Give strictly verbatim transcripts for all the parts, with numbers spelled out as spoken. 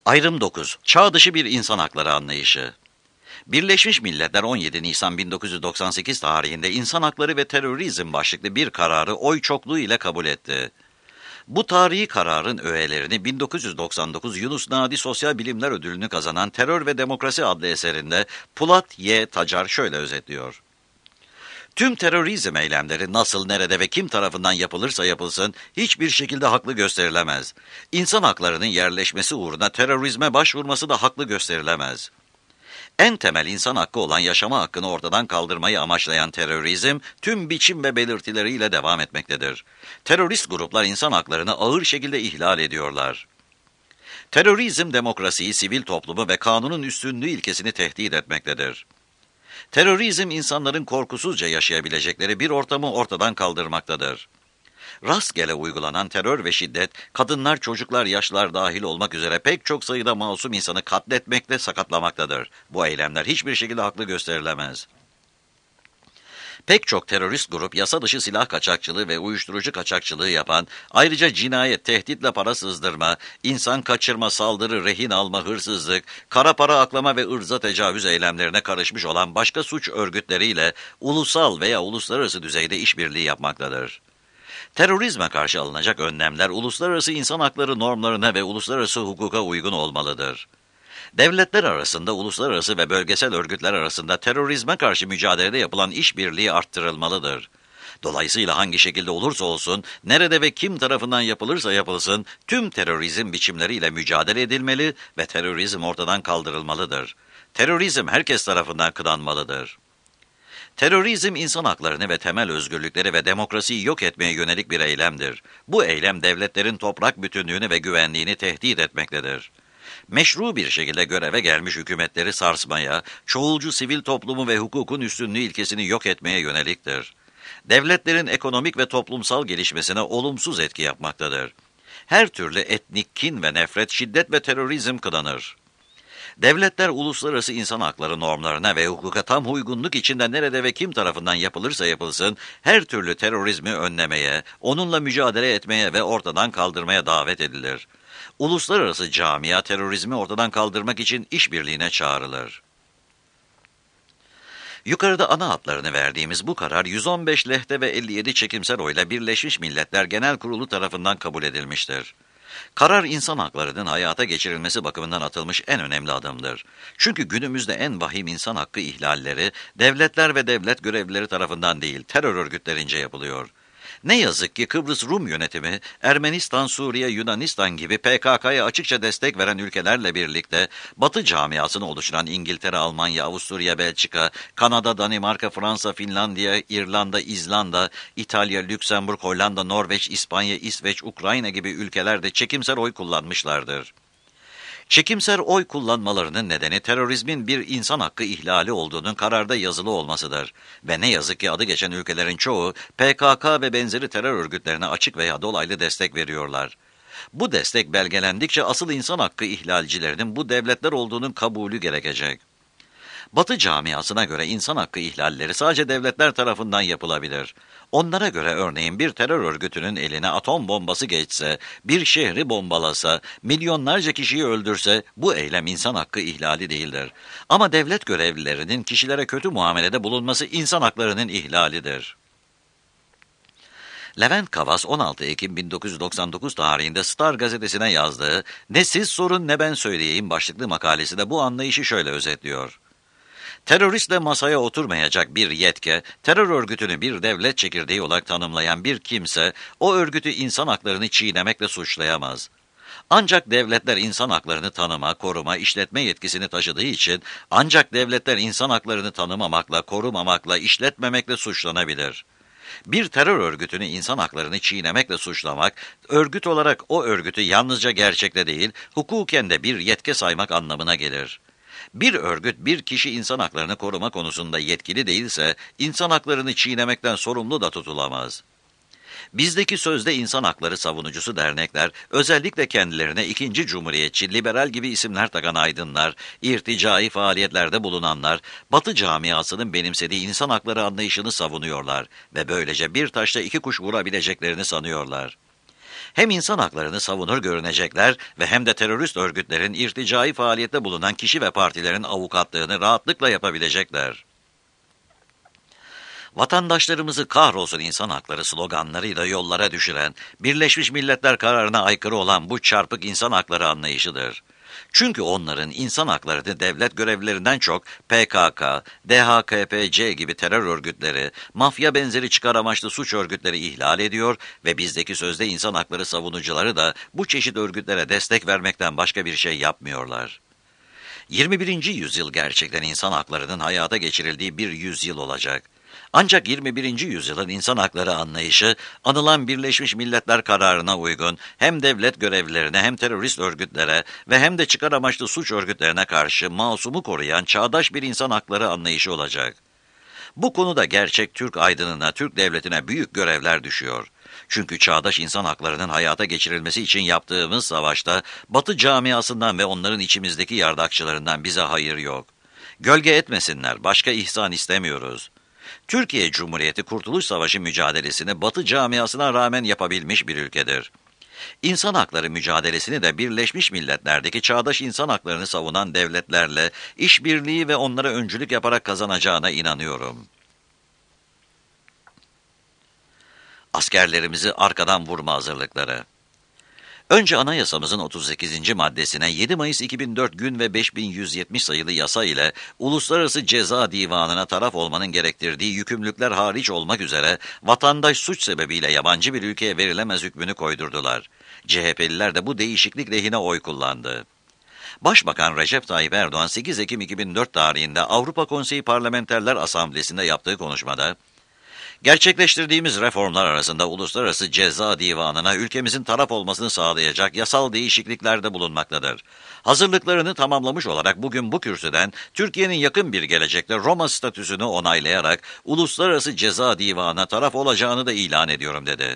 Ayrım dokuz. Çağ dışı bir insan hakları anlayışı. Birleşmiş Milletler on yedi Nisan bin dokuz yüz doksan sekiz tarihinde İnsan Hakları ve Terörizm başlıklı bir kararı oy çokluğu ile kabul etti. Bu tarihi kararın öğelerini bin dokuz yüz doksan dokuz Yunus Nadi Sosyal Bilimler Ödülünü kazanan Terör ve Demokrasi adlı eserinde Pulat Y. Tacar şöyle özetliyor. Tüm terörizm eylemleri nasıl, nerede ve kim tarafından yapılırsa yapılsın hiçbir şekilde haklı gösterilemez. İnsan haklarının yerleşmesi uğruna terörizme başvurması da haklı gösterilemez. En temel insan hakkı olan yaşama hakkını ortadan kaldırmayı amaçlayan terörizm, tüm biçim ve belirtileriyle devam etmektedir. Terörist gruplar insan haklarını ağır şekilde ihlal ediyorlar. Terörizm, demokrasiyi, sivil toplumu ve kanunun üstünlüğü ilkesini tehdit etmektedir. Terörizm, insanların korkusuzca yaşayabilecekleri bir ortamı ortadan kaldırmaktadır. Rastgele uygulanan terör ve şiddet, kadınlar, çocuklar, yaşlılar dahil olmak üzere pek çok sayıda masum insanı katletmekle sakatlamaktadır. Bu eylemler hiçbir şekilde haklı gösterilemez. Pek çok terörist grup yasa dışı silah kaçakçılığı ve uyuşturucu kaçakçılığı yapan, ayrıca cinayet, tehditle para sızdırma, insan kaçırma, saldırı, rehin alma, hırsızlık, kara para aklama ve ırza tecavüz eylemlerine karışmış olan başka suç örgütleriyle ulusal veya uluslararası düzeyde işbirliği yapmaktadır. Terörizme karşı alınacak önlemler uluslararası insan hakları normlarına ve uluslararası hukuka uygun olmalıdır. Devletler arasında, uluslararası ve bölgesel örgütler arasında terörizme karşı mücadelede yapılan işbirliği arttırılmalıdır. Dolayısıyla hangi şekilde olursa olsun, nerede ve kim tarafından yapılırsa yapılsın, tüm terörizm biçimleriyle mücadele edilmeli ve terörizm ortadan kaldırılmalıdır. Terörizm herkes tarafından kınanmalıdır. Terörizm, insan haklarını ve temel özgürlükleri ve demokrasiyi yok etmeye yönelik bir eylemdir. Bu eylem, devletlerin toprak bütünlüğünü ve güvenliğini tehdit etmektedir. Meşru bir şekilde göreve gelmiş hükümetleri sarsmaya, çoğulcu sivil toplumu ve hukukun üstünlüğü ilkesini yok etmeye yöneliktir. Devletlerin ekonomik ve toplumsal gelişmesine olumsuz etki yapmaktadır. Her türlü etnik kin ve nefret, şiddet ve terörizm kınanır. Devletler uluslararası insan hakları normlarına ve hukuka tam uygunluk içinde nerede ve kim tarafından yapılırsa yapılsın, her türlü terörizmi önlemeye, onunla mücadele etmeye ve ortadan kaldırmaya davet edilir. Uluslararası camia terörizmi ortadan kaldırmak için işbirliğine çağrılır. Yukarıda ana hatlarını verdiğimiz bu karar yüz on beş lehte ve elli yedi çekimser oyla Birleşmiş Milletler Genel Kurulu tarafından kabul edilmiştir. Karar, insan haklarının hayata geçirilmesi bakımından atılmış en önemli adımdır. Çünkü günümüzde en vahim insan hakkı ihlalleri, devletler ve devlet görevlileri tarafından değil, terör örgütlerince yapılıyor. Ne yazık ki Kıbrıs Rum yönetimi, Ermenistan, Suriye, Yunanistan gibi P K K'ya açıkça destek veren ülkelerle birlikte, Batı camiasını oluşturan İngiltere, Almanya, Avusturya, Belçika, Kanada, Danimarka, Fransa, Finlandiya, İrlanda, İzlanda, İtalya, Lüksemburg, Hollanda, Norveç, İspanya, İsveç, Ukrayna gibi ülkelerde çekimser oy kullanmışlardır. Çekimser oy kullanmalarının nedeni terörizmin bir insan hakkı ihlali olduğunun kararda yazılı olmasıdır. Ve ne yazık ki adı geçen ülkelerin çoğu P K K ve benzeri terör örgütlerine açık veya dolaylı destek veriyorlar. Bu destek belgelendikçe asıl insan hakkı ihlalcilerinin bu devletler olduğunun kabulü gerekecek. Batı camiasına göre insan hakkı ihlalleri sadece devletler tarafından yapılabilir. Onlara göre örneğin bir terör örgütünün eline atom bombası geçse, bir şehri bombalasa, milyonlarca kişiyi öldürse bu eylem insan hakkı ihlali değildir. Ama devlet görevlilerinin kişilere kötü muamelede bulunması insan haklarının ihlalidir. Levent Kavas on altı Ekim bin dokuz yüz doksan dokuz tarihinde Star gazetesine yazdığı "Ne siz sorun ne ben söyleyeyim" başlıklı makalesi de bu anlayışı şöyle özetliyor. Teröristle masaya oturmayacak bir yetke, terör örgütünü bir devlet çekirdeği olarak tanımlayan bir kimse, o örgütü insan haklarını çiğnemekle suçlayamaz. Ancak devletler insan haklarını tanıma, koruma, işletme yetkisini taşıdığı için, ancak devletler insan haklarını tanımamakla, korumamakla, işletmemekle suçlanabilir. Bir terör örgütünü insan haklarını çiğnemekle suçlamak, örgüt olarak o örgütü yalnızca gerçekte değil, hukuken de bir yetke saymak anlamına gelir. Bir örgüt, bir kişi insan haklarını koruma konusunda yetkili değilse, insan haklarını çiğnemekten sorumlu da tutulamaz. Bizdeki sözde insan hakları savunucusu dernekler, özellikle kendilerine ikinci cumhuriyetçi, liberal gibi isimler takan aydınlar, irticai faaliyetlerde bulunanlar, Batı camiasının benimsediği insan hakları anlayışını savunuyorlar ve böylece bir taşla iki kuş vurabileceklerini sanıyorlar. Hem insan haklarını savunur görünecekler ve hem de terörist örgütlerin irticai faaliyette bulunan kişi ve partilerin avukatlığını rahatlıkla yapabilecekler. Vatandaşlarımızı kahrolsun insan hakları sloganlarıyla yollara düşüren, Birleşmiş Milletler kararına aykırı olan bu çarpık insan hakları anlayışıdır. Çünkü onların insan haklarını devlet görevlilerinden çok P K K, D H K P C gibi terör örgütleri, mafya benzeri çıkar amaçlı suç örgütleri ihlal ediyor ve bizdeki sözde insan hakları savunucuları da bu çeşit örgütlere destek vermekten başka bir şey yapmıyorlar. yirmi birinci yüzyıl gerçekten insan haklarının hayata geçirildiği bir yüzyıl olacak. Ancak yirmi birinci yüzyılın insan hakları anlayışı, anılan Birleşmiş Milletler kararına uygun hem devlet görevlilerine hem terörist örgütlere ve hem de çıkar amaçlı suç örgütlerine karşı masumu koruyan çağdaş bir insan hakları anlayışı olacak. Bu konuda gerçek Türk aydınına, Türk devletine büyük görevler düşüyor. Çünkü çağdaş insan haklarının hayata geçirilmesi için yaptığımız savaşta Batı camiasından ve onların içimizdeki yardakçılarından bize hayır yok. Gölge etmesinler, başka ihsan istemiyoruz. Türkiye Cumhuriyeti Kurtuluş Savaşı mücadelesini Batı camiasına rağmen yapabilmiş bir ülkedir. İnsan hakları mücadelesini de Birleşmiş Milletler'deki çağdaş insan haklarını savunan devletlerle işbirliği ve onlara öncülük yaparak kazanacağına inanıyorum. Askerlerimizi arkadan vurma hazırlıkları. Önce anayasamızın otuz sekizinci maddesine yedi Mayıs iki bin dört gün ve beş bin yüz yetmiş sayılı yasa ile Uluslararası Ceza Divanı'na taraf olmanın gerektirdiği yükümlülükler hariç olmak üzere vatandaş suç sebebiyle yabancı bir ülkeye verilemez hükmünü koydurdular. C H P'liler de bu değişiklik lehine oy kullandı. Başbakan Recep Tayyip Erdoğan sekiz Ekim iki bin dört tarihinde Avrupa Konseyi Parlamenterler Asamblesi'nde yaptığı konuşmada, gerçekleştirdiğimiz reformlar arasında Uluslararası Ceza Divanı'na ülkemizin taraf olmasını sağlayacak yasal değişikliklerde bulunmaktadır. Hazırlıklarını tamamlamış olarak bugün bu kürsüden Türkiye'nin yakın bir gelecekte Roma statüsünü onaylayarak Uluslararası Ceza Divanı'na taraf olacağını da ilan ediyorum dedi.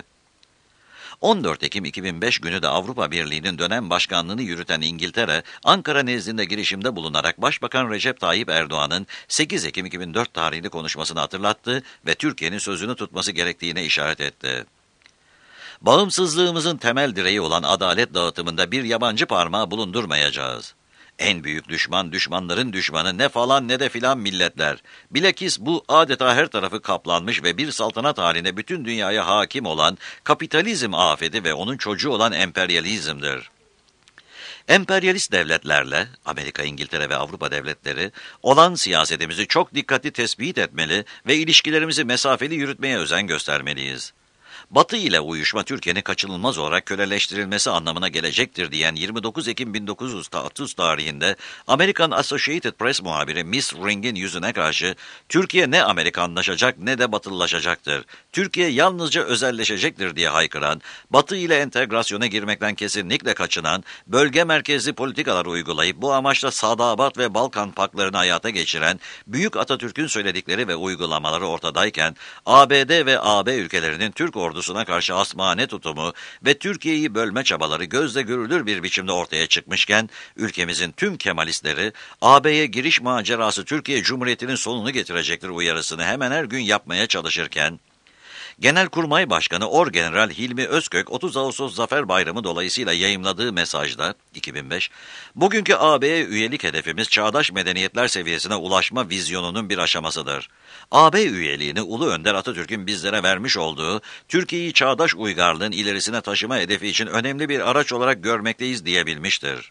on dört Ekim iki bin beş günü de Avrupa Birliği'nin dönem başkanlığını yürüten İngiltere, Ankara nezdinde girişimde bulunarak Başbakan Recep Tayyip Erdoğan'ın sekiz Ekim iki bin dört tarihli konuşmasını hatırlattı ve Türkiye'nin sözünü tutması gerektiğine işaret etti. Bağımsızlığımızın temel direği olan adalet dağıtımında bir yabancı parmağı bulundurmayacağız. En büyük düşman düşmanların düşmanı ne falan ne de filan milletler. Bilakis bu adeta her tarafı kaplanmış ve bir saltanat haline bütün dünyaya hakim olan kapitalizm afeti ve onun çocuğu olan emperyalizmdir. Emperyalist devletlerle, Amerika, İngiltere ve Avrupa devletleri, olan siyasetimizi çok dikkatli tespit etmeli ve ilişkilerimizi mesafeli yürütmeye özen göstermeliyiz. Batı ile uyuşma Türkiye'nin kaçınılmaz olarak köleleştirilmesi anlamına gelecektir diyen yirmi dokuz Ekim bin dokuz yüz otuz tarihinde Amerikan Associated Press muhabiri Miss Ring'in yüzüne karşı Türkiye ne Amerikanlaşacak ne de batılılaşacaktır. Türkiye yalnızca özelleşecektir diye haykıran, Batı ile entegrasyona girmekten kesinlikle kaçınan, bölge merkezli politikalar uygulayıp bu amaçla Sadabat ve Balkan paklarını hayata geçiren Büyük Atatürk'ün söyledikleri ve uygulamaları ortadayken A B D ve A B ülkelerinin Türk ordusuna karşı asmane tutumu ve Türkiye'yi bölme çabaları gözle görülür bir biçimde ortaya çıkmışken, ülkemizin tüm Kemalistleri A B'ye giriş macerası Türkiye Cumhuriyeti'nin sonunu getirecektir uyarısını hemen her gün yapmaya çalışırken, Genelkurmay Başkanı Orgeneral Hilmi Özkök otuz Ağustos Zafer Bayramı dolayısıyla yayımladığı mesajda iki bin beş, bugünkü A B'ye üyelik hedefimiz çağdaş medeniyetler seviyesine ulaşma vizyonunun bir aşamasıdır. A B üyeliğini Ulu Önder Atatürk'ün bizlere vermiş olduğu, Türkiye'yi çağdaş uygarlığın ilerisine taşıma hedefi için önemli bir araç olarak görmekteyiz diyebilmiştir.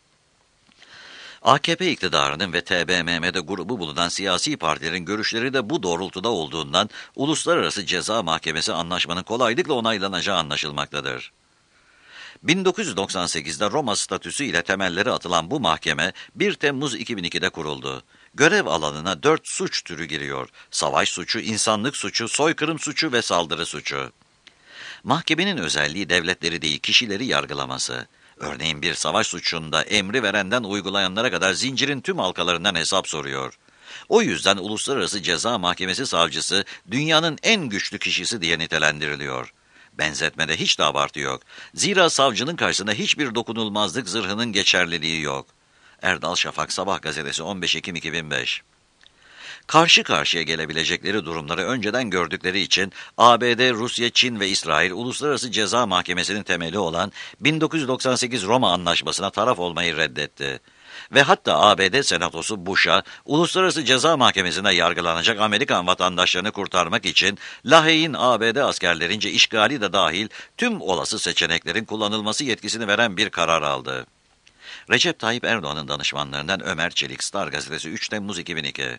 A K P iktidarının ve T B M M'de grubu bulunan siyasi partilerin görüşleri de bu doğrultuda olduğundan Uluslararası Ceza Mahkemesi anlaşmanın kolaylıkla onaylanacağı anlaşılmaktadır. bin dokuz yüz doksan sekizde Roma statüsü ile temelleri atılan bu mahkeme bir Temmuz iki bin ikide kuruldu. Görev alanına dört suç türü giriyor: savaş suçu, insanlık suçu, soykırım suçu ve saldırı suçu. Mahkemenin özelliği devletleri değil kişileri yargılaması. Örneğin bir savaş suçunda emri verenden uygulayanlara kadar zincirin tüm halkalarından hesap soruyor. O yüzden Uluslararası Ceza Mahkemesi savcısı dünyanın en güçlü kişisi diye nitelendiriliyor. Benzetmede hiç de abartı yok. Zira savcının karşısında hiçbir dokunulmazlık zırhının geçerliliği yok. Erdal Şafak Sabah gazetesi on beş Ekim iki bin beş. Karşı karşıya gelebilecekleri durumları önceden gördükleri için A B D, Rusya, Çin ve İsrail Uluslararası Ceza Mahkemesi'nin temeli olan bin dokuz yüz doksan sekiz Roma Anlaşması'na taraf olmayı reddetti. Ve hatta A B D Senatosu Bush'a Uluslararası Ceza Mahkemesi'nde yargılanacak Amerikan vatandaşlarını kurtarmak için Lahey'in A B D askerlerince işgali de dahil tüm olası seçeneklerin kullanılması yetkisini veren bir karar aldı. Recep Tayyip Erdoğan'ın danışmanlarından Ömer Çelik, Star Gazetesi, üç Temmuz iki bin iki.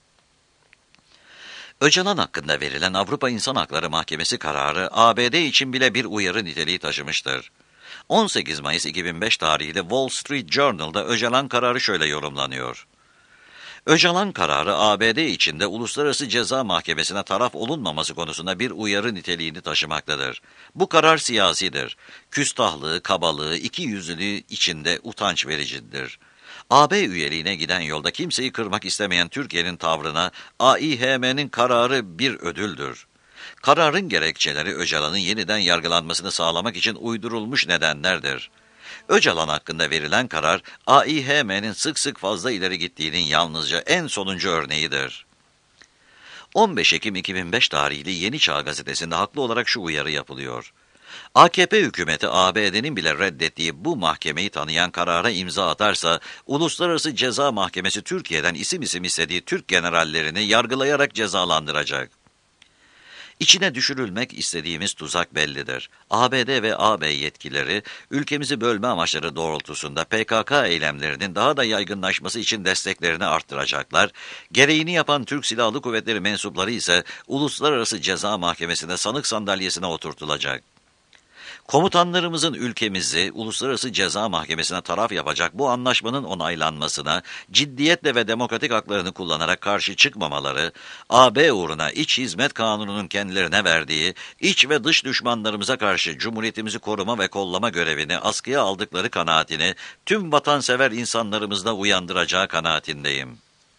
Öcalan hakkında verilen Avrupa İnsan Hakları Mahkemesi kararı A B D için bile bir uyarı niteliği taşımıştır. on sekiz Mayıs iki bin beş tarihli Wall Street Journal'da Öcalan kararı şöyle yorumlanıyor. Öcalan kararı A B D içinde Uluslararası Ceza Mahkemesi'ne taraf olunmaması konusunda bir uyarı niteliğini taşımaktadır. Bu karar siyasidir. Küstahlığı, kabalığı, ikiyüzlülüğü içinde utanç vericidir. A B üyeliğine giden yolda kimseyi kırmak istemeyen Türkiye'nin tavrına A İ H M'nin kararı bir ödüldür. Kararın gerekçeleri Öcalan'ın yeniden yargılanmasını sağlamak için uydurulmuş nedenlerdir. Öcalan hakkında verilen karar, A İ H M'nin sık sık fazla ileri gittiğinin yalnızca en sonuncu örneğidir. on beş Ekim iki bin beş tarihli Yeni Çağ Gazetesi'nde haklı olarak şu uyarı yapılıyor. A K P hükümeti A B D'nin bile reddettiği bu mahkemeyi tanıyan karara imza atarsa, Uluslararası Ceza Mahkemesi Türkiye'den isim isim istediği Türk generallerini yargılayarak cezalandıracak. İçine düşürülmek istediğimiz tuzak bellidir. A B D ve A B yetkilileri, ülkemizi bölme amaçları doğrultusunda P K K eylemlerinin daha da yaygınlaşması için desteklerini arttıracaklar, gereğini yapan Türk Silahlı Kuvvetleri mensupları ise Uluslararası Ceza Mahkemesi'nde sanık sandalyesine oturtulacak. Komutanlarımızın ülkemizi Uluslararası Ceza Mahkemesi'ne taraf yapacak bu anlaşmanın onaylanmasına ciddiyetle ve demokratik haklarını kullanarak karşı çıkmamaları, A B uğruna İç Hizmet Kanunu'nun kendilerine verdiği iç ve dış düşmanlarımıza karşı Cumhuriyetimizi koruma ve kollama görevini askıya aldıkları kanaatini tüm vatansever insanlarımızda uyandıracağı kanaatindeyim.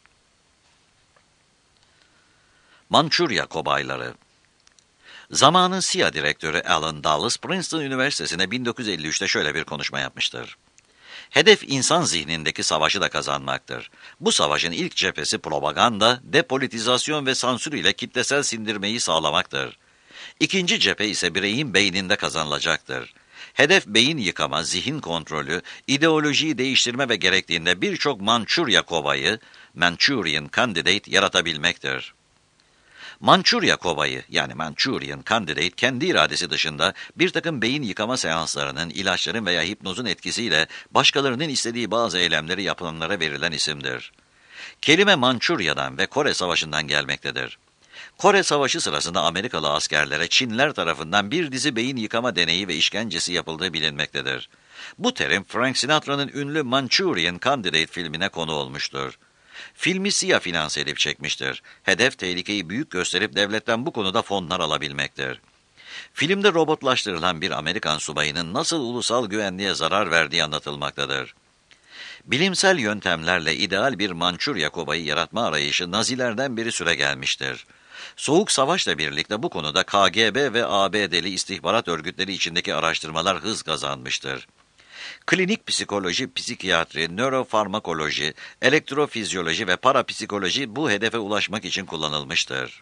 Mançurya Kobayları. Zamanın C I A direktörü Alan Dulles, Princeton Üniversitesi'ne bin dokuz yüz elli üçte şöyle bir konuşma yapmıştır. Hedef insan zihnindeki savaşı da kazanmaktır. Bu savaşın ilk cephesi propaganda, depolitizasyon ve sansür ile kitlesel sindirmeyi sağlamaktır. İkinci cephe ise bireyin beyninde kazanılacaktır. Hedef beyin yıkama, zihin kontrolü, ideolojiyi değiştirme ve gerektiğinde birçok Mançurya kobayı, Manchurian Candidate yaratabilmektir. Mançurya kobayı yani Manchurian Candidate kendi iradesi dışında bir takım beyin yıkama seanslarının, ilaçların veya hipnozun etkisiyle başkalarının istediği bazı eylemleri yapanlara verilen isimdir. Kelime Mançurya'dan ve Kore Savaşı'ndan gelmektedir. Kore Savaşı sırasında Amerikalı askerlere Çinler tarafından bir dizi beyin yıkama deneyi ve işkencesi yapıldığı bilinmektedir. Bu terim Frank Sinatra'nın ünlü Manchurian Candidate filmine konu olmuştur. Filmi C I A finanse edip çekmiştir. Hedef tehlikeyi büyük gösterip devletten bu konuda fonlar alabilmektir. Filmde robotlaştırılan bir Amerikan subayının nasıl ulusal güvenliğe zarar verdiği anlatılmaktadır. Bilimsel yöntemlerle ideal bir Mançurya kobayı yaratma arayışı Nazilerden beri süregelmiştir. Soğuk Savaş'la birlikte bu konuda K G B ve A B D'li istihbarat örgütleri içindeki araştırmalar hız kazanmıştır. Klinik psikoloji, psikiyatri, nörofarmakoloji, elektrofizyoloji ve parapsikoloji bu hedefe ulaşmak için kullanılmıştır.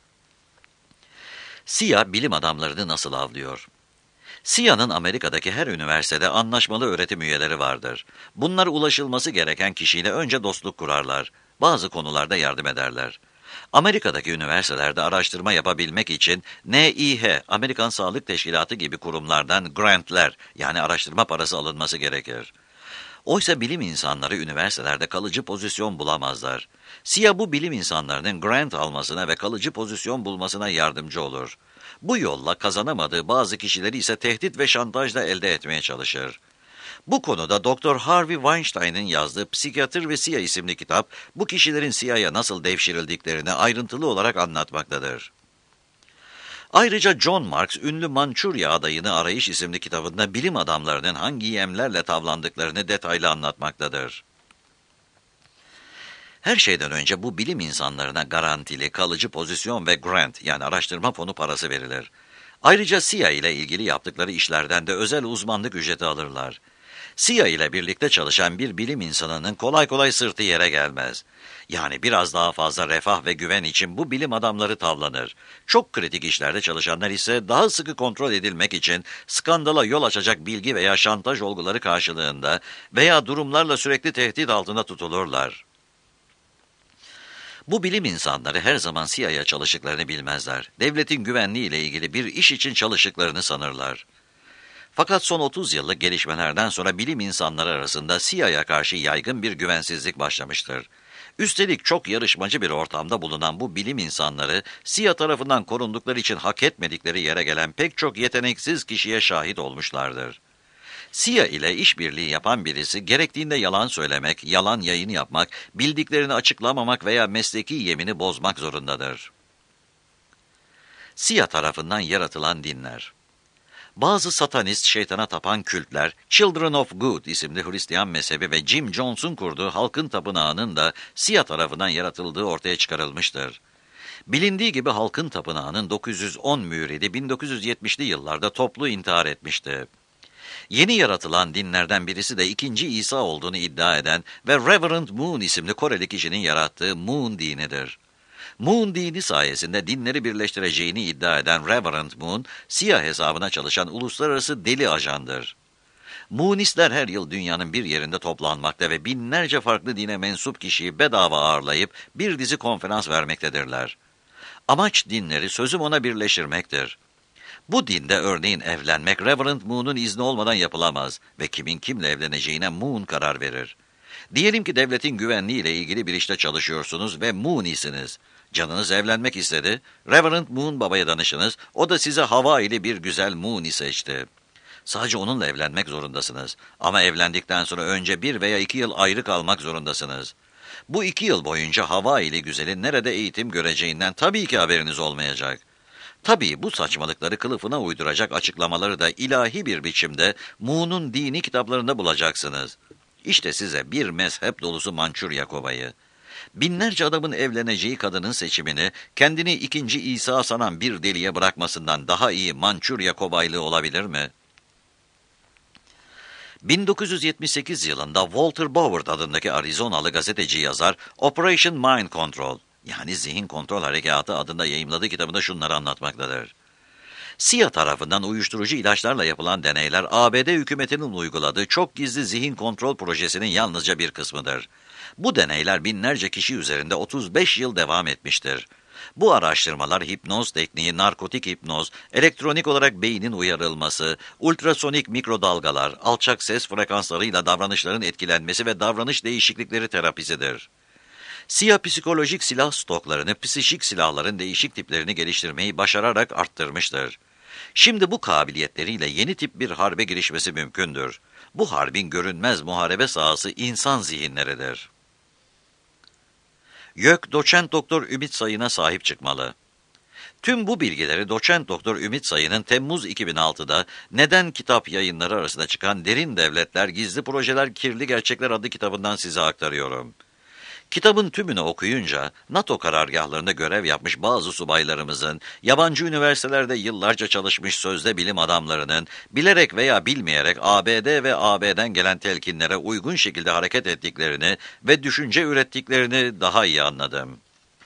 C I A bilim adamlarını nasıl avlıyor? C I A'nın Amerika'daki her üniversitede anlaşmalı öğretim üyeleri vardır. Bunlar ulaşılması gereken kişiyle önce dostluk kurarlar. Bazı konularda yardım ederler. Amerika'daki üniversitelerde araştırma yapabilmek için N I H, Amerikan Sağlık Teşkilatı gibi kurumlardan grantler yani araştırma parası alınması gerekir. Oysa bilim insanları üniversitelerde kalıcı pozisyon bulamazlar. C I A bu bilim insanlarının grant almasına ve kalıcı pozisyon bulmasına yardımcı olur. Bu yolla kazanamadığı bazı kişileri ise tehdit ve şantajla elde etmeye çalışır. Bu konuda Doktor Harvey Weinstein'ın yazdığı Psikiyatr ve C I A isimli kitap, bu kişilerin C I A'ya nasıl devşirildiklerini ayrıntılı olarak anlatmaktadır. Ayrıca John Marks, ünlü Mançurya adayını arayış isimli kitabında bilim adamlarının hangi yemlerle tavlandıklarını detaylı anlatmaktadır. Her şeyden önce bu bilim insanlarına garantili, kalıcı pozisyon ve grant yani araştırma fonu parası verilir. Ayrıca C I A ile ilgili yaptıkları işlerden de özel uzmanlık ücreti alırlar. C I A ile birlikte çalışan bir bilim insanının kolay kolay sırtı yere gelmez. Yani biraz daha fazla refah ve güven için bu bilim adamları tavlanır. Çok kritik işlerde çalışanlar ise daha sıkı kontrol edilmek için skandala yol açacak bilgi veya şantaj olguları karşılığında veya durumlarla sürekli tehdit altında tutulurlar. Bu bilim insanları her zaman C I A'ya çalıştıklarını bilmezler. Devletin güvenliği ile ilgili bir iş için çalıştıklarını sanırlar. Fakat son otuz yıllık gelişmelerden sonra bilim insanları arasında C I A'ya karşı yaygın bir güvensizlik başlamıştır. Üstelik çok yarışmacı bir ortamda bulunan bu bilim insanları, C I A tarafından korundukları için hak etmedikleri yere gelen pek çok yeteneksiz kişiye şahit olmuşlardır. C I A ile işbirliği yapan birisi, gerektiğinde yalan söylemek, yalan yayın yapmak, bildiklerini açıklamamak veya mesleki yemini bozmak zorundadır. C I A tarafından yaratılan dinler. Bazı satanist, şeytana tapan kültler, Children of God isimli Hristiyan mezhebi ve Jim Jones'un kurduğu halkın tapınağının da C I A tarafından yaratıldığı ortaya çıkarılmıştır. Bilindiği gibi halkın tapınağının dokuz yüz on müridi bin dokuz yüz yetmişli yıllarda toplu intihar etmişti. Yeni yaratılan dinlerden birisi de ikinci İsa olduğunu iddia eden ve Reverend Moon isimli Koreli kişinin yarattığı Moon dinidir. Moon dini sayesinde dinleri birleştireceğini iddia eden Reverend Moon, C I A hesabına çalışan uluslararası deli ajandır. Moonistler her yıl dünyanın bir yerinde toplanmakta ve binlerce farklı dine mensup kişiyi bedava ağırlayıp bir dizi konferans vermektedirler. Amaç dinleri sözüm ona birleştirmektir. Bu dinde örneğin evlenmek Reverend Moon'un izni olmadan yapılamaz ve kimin kimle evleneceğine Moon karar verir. Diyelim ki devletin güvenliği ile ilgili bir işte çalışıyorsunuz ve Moon'isiniz. Canınız evlenmek istedi, Reverend Moon babaya danışınız, o da size hava ile bir güzel Moon'i seçti. Sadece onunla evlenmek zorundasınız ama evlendikten sonra önce bir veya iki yıl ayrı kalmak zorundasınız. Bu iki yıl boyunca hava ile güzelin nerede eğitim göreceğinden tabii ki haberiniz olmayacak. Tabii bu saçmalıkları kılıfına uyduracak açıklamaları da ilahi bir biçimde Moon'un dini kitaplarında bulacaksınız. İşte size bir mezhep dolusu Mançurya kobayı. Binlerce adamın evleneceği kadının seçimini kendini ikinci İsa sanan bir deliye bırakmasından daha iyi Mançurya kobaylığı olabilir mi? bin dokuz yüz yetmiş sekiz yılında Walter Boward adındaki Arizonalı gazeteci yazar Operation Mind Control, yani Zihin Kontrol Harekatı adında yayımladığı kitabında şunları anlatmaktadır. C I A tarafından uyuşturucu ilaçlarla yapılan deneyler A B D hükümetinin uyguladığı çok gizli zihin kontrol projesinin yalnızca bir kısmıdır. Bu deneyler binlerce kişi üzerinde otuz beş yıl devam etmiştir. Bu araştırmalar hipnoz tekniği, narkotik hipnoz, elektronik olarak beynin uyarılması, ultrasonik mikrodalgalar, alçak ses frekanslarıyla davranışların etkilenmesi ve davranış değişiklikleri terapisidir. C I A psikolojik silah stoklarını, psişik silahların değişik tiplerini geliştirmeyi başararak arttırmıştır. Şimdi bu kabiliyetleriyle yeni tip bir harbe girişmesi mümkündür. Bu harbin görünmez muharebe sahası insan zihinleridir. YÖK Doçent Doktor Ümit Sayın'a sahip çıkmalı. Tüm bu bilgileri Doçent Doktor Ümit Sayın'ın Temmuz iki bin altıda Neden Kitap Yayınları arasında çıkan Derin Devletler, Gizli Projeler, Kirli Gerçekler adlı kitabından size aktarıyorum. Kitabın tümünü okuyunca NATO karargahlarında görev yapmış bazı subaylarımızın, yabancı üniversitelerde yıllarca çalışmış sözde bilim adamlarının bilerek veya bilmeyerek A B D ve A B'den gelen telkinlere uygun şekilde hareket ettiklerini ve düşünce ürettiklerini daha iyi anladım.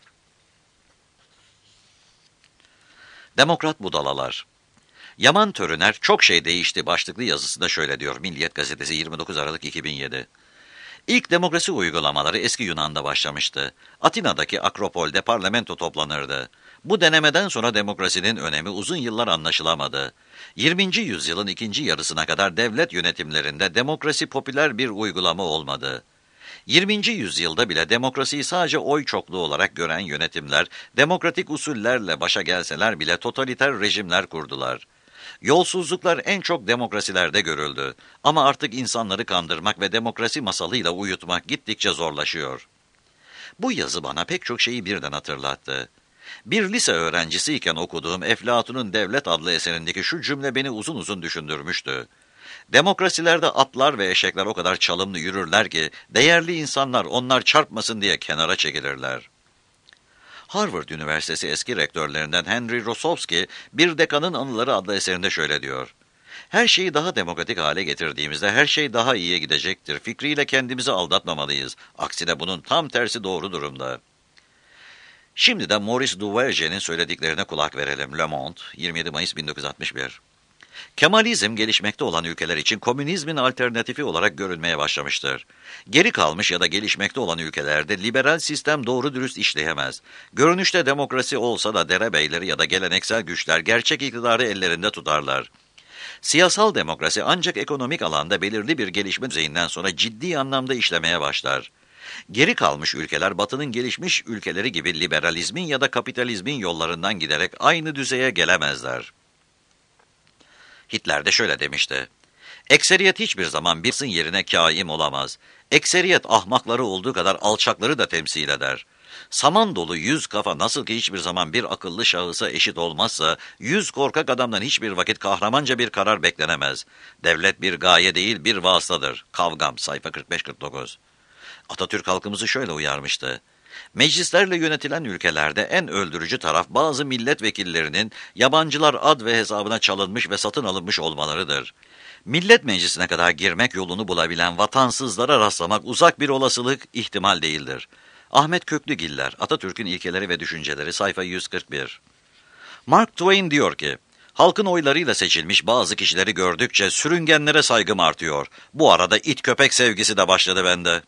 Demokrat budalalar. Yaman Törüner çok şey değişti başlıklı yazısında şöyle diyor Milliyet Gazetesi yirmi dokuz Aralık iki bin yedi. İlk demokrasi uygulamaları eski Yunan'da başlamıştı. Atina'daki Akropol'de parlamento toplanırdı. Bu denemeden sonra demokrasinin önemi uzun yıllar anlaşılamadı. yirminci yüzyılın ikinci yarısına kadar devlet yönetimlerinde demokrasi popüler bir uygulama olmadı. yirminci yüzyılda bile demokrasiyi sadece oy çokluğu olarak gören yönetimler, demokratik usullerle başa gelseler bile totaliter rejimler kurdular. Yolsuzluklar en çok demokrasilerde görüldü. Ama artık insanları kandırmak ve demokrasi masalıyla uyutmak gittikçe zorlaşıyor. Bu yazı bana pek çok şeyi birden hatırlattı. Bir lise öğrencisiyken okuduğum Eflatun'un Devlet adlı eserindeki şu cümle beni uzun uzun düşündürmüştü. Demokrasilerde atlar ve eşekler o kadar çalımlı yürürler ki değerli insanlar onlar çarpmasın diye kenara çekilirler. Harvard Üniversitesi eski rektörlerinden Henry Rosowski, Bir Dekanın Anıları adlı eserinde şöyle diyor. Her şeyi daha demokratik hale getirdiğimizde her şey daha iyiye gidecektir. Fikriyle kendimizi aldatmamalıyız. Aksine bunun tam tersi doğru durumda. Şimdi de Maurice Duverger'in söylediklerine kulak verelim. Le Monde, yirmi yedi Mayıs bin dokuz yüz altmış bir. Kemalizm gelişmekte olan ülkeler için komünizmin alternatifi olarak görülmeye başlamıştır. Geri kalmış ya da gelişmekte olan ülkelerde liberal sistem doğru dürüst işleyemez. Görünüşte demokrasi olsa da derebeyleri ya da geleneksel güçler gerçek iktidarı ellerinde tutarlar. Siyasal demokrasi ancak ekonomik alanda belirli bir gelişme düzeyinden sonra ciddi anlamda işlemeye başlar. Geri kalmış ülkeler Batı'nın gelişmiş ülkeleri gibi liberalizmin ya da kapitalizmin yollarından giderek aynı düzeye gelemezler. Hitler de şöyle demişti: "Ekseriyet hiçbir zaman birisinin yerine kâim olamaz. Ekseriyet ahmakları olduğu kadar alçakları da temsil eder. Saman dolu yüz kafa nasıl ki hiçbir zaman bir akıllı şahısa eşit olmazsa, yüz korkak adamdan hiçbir vakit kahramanca bir karar beklenemez. Devlet bir gaye değil, bir vasıtadır." Kavgam, sayfa kırk beş kırk dokuz. Atatürk halkımızı şöyle uyarmıştı: "Meclislerle yönetilen ülkelerde en öldürücü taraf bazı milletvekillerinin yabancılar ad ve hesabına çalınmış ve satın alınmış olmalarıdır. Millet meclisine kadar girmek yolunu bulabilen vatansızlara rastlamak uzak bir olasılık, ihtimal değildir." Ahmet Köklügiller, Atatürk'ün İlkeleri ve Düşünceleri, sayfa yüz kırk bir. Mark Twain diyor ki, "Halkın oylarıyla seçilmiş bazı kişileri gördükçe sürüngenlere saygım artıyor. Bu arada it köpek sevgisi de başladı bende."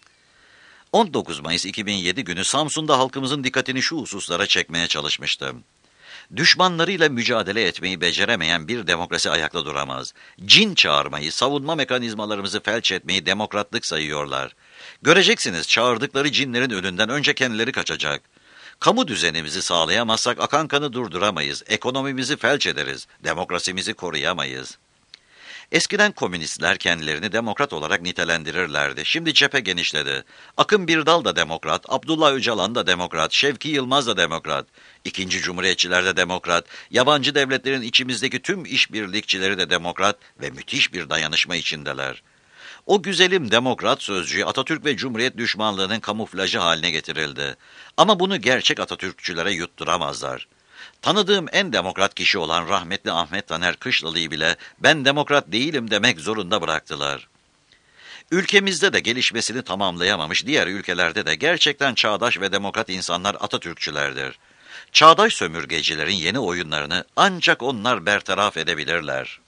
on dokuz Mayıs iki bin yedi günü Samsun'da halkımızın dikkatini şu hususlara çekmeye çalışmıştım. Düşmanlarıyla mücadele etmeyi beceremeyen bir demokrasi ayakta duramaz. Cin çağırmayı, savunma mekanizmalarımızı felç etmeyi demokratlık sayıyorlar. Göreceksiniz, çağırdıkları cinlerin önünden önce kendileri kaçacak. Kamu düzenimizi sağlayamazsak akan kanı durduramayız, ekonomimizi felç ederiz, demokrasimizi koruyamayız. Eskiden komünistler kendilerini demokrat olarak nitelendirirlerdi. Şimdi cephe genişledi. Akın Birdal da demokrat, Abdullah Öcalan da demokrat, Şevki Yılmaz da demokrat. İkinci Cumhuriyetçiler de demokrat, yabancı devletlerin içimizdeki tüm işbirlikçileri de demokrat ve müthiş bir dayanışma içindeler. O güzelim demokrat sözcüğü Atatürk ve Cumhuriyet düşmanlığının kamuflajı haline getirildi. Ama bunu gerçek Atatürkçülere yutturamazlar. Tanıdığım en demokrat kişi olan rahmetli Ahmet Taner Kışlalı'yı bile ben demokrat değilim demek zorunda bıraktılar. Ülkemizde de gelişmesini tamamlayamamış diğer ülkelerde de gerçekten çağdaş ve demokrat insanlar Atatürkçülerdir. Çağdaş sömürgecilerin yeni oyunlarını ancak onlar bertaraf edebilirler.